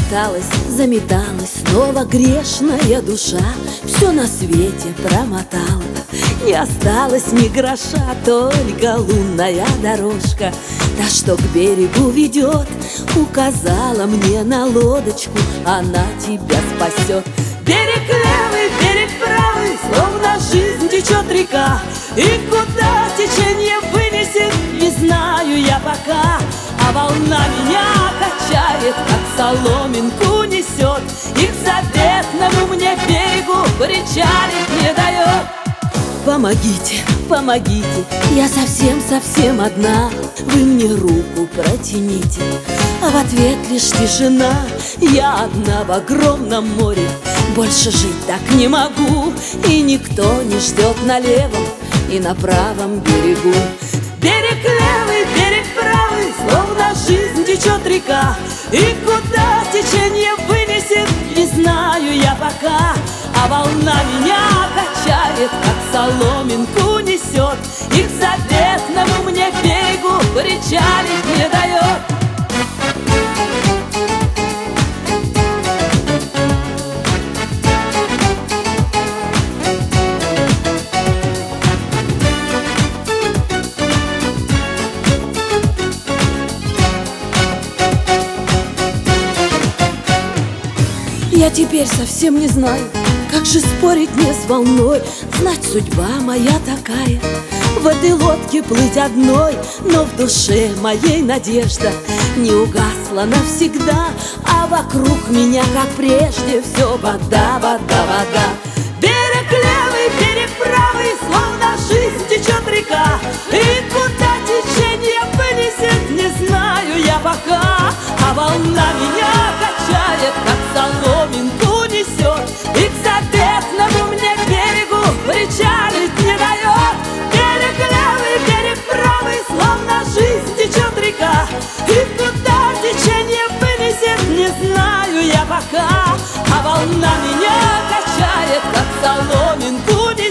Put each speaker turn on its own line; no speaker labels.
Замоталась, заметалась снова грешная душа, все на свете промотала, не осталось ни гроша, только лунная дорожка, та, что к берегу ведет, указала мне на лодочку, она тебя спасет. Берег левый, берег правый, словно жизнь течет река, и куда течение вынесет, не знаю я пока. А волна меня качает, как соломинку несет, и к заветному мне берегу причалить не дает. Помогите, помогите, я совсем одна, вы мне руку протяните. А в ответ лишь тишина, я одна в огромном море, больше жить так не могу, и никто не ждет на левом и на правом берегу. Берег левый, берег правый, словно жизнь течет река, и куда течение вынесет, не знаю я пока. А волна меня качает, как соломинку несет, и к заветному мне берегу причалить не дает. Я теперь совсем не знаю, как же спорить мне с волной. Знать, судьба моя такая, в этой лодке плыть одной, но в душе моей надежда не угасла навсегда, а вокруг меня, как прежде, все вода, вода, вода. Берег левый, берег правый, словно жизнь течет река, и куда течение вынесет, не знаю я пока. А волна меня качает, как соломинку несет, и к заветному мне берегу причалить не дает. Берег левый, берег правый, словно жизнь течет река, и куда течение вынесет, не знаю я пока. А волна меня качает, как соломинку несет,